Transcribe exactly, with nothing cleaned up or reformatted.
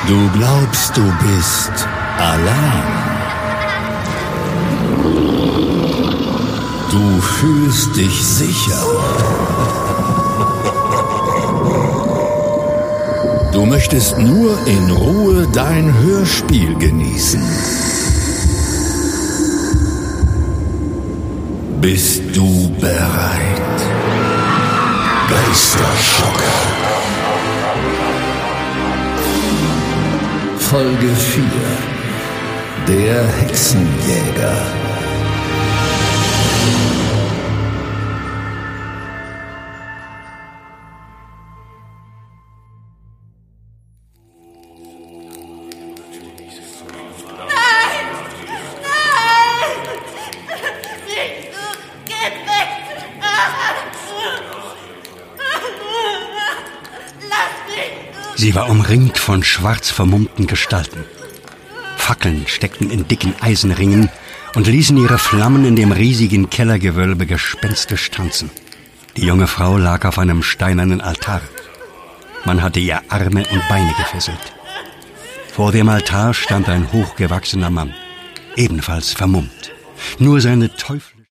Du glaubst, du bist allein. Du fühlst dich sicher. Du möchtest nur in Ruhe dein Hörspiel genießen. Bist du bereit? Geisterschocker. Folge vier. Der Hexenjäger. Sie war umringt von schwarz vermummten Gestalten. Fackeln steckten in dicken Eisenringen und ließen ihre Flammen in dem riesigen Kellergewölbe gespenstisch tanzen. Die junge Frau lag auf einem steinernen Altar. Man hatte ihr Arme und Beine gefesselt. Vor dem Altar stand ein hochgewachsener Mann, ebenfalls vermummt. Nur seine Teufel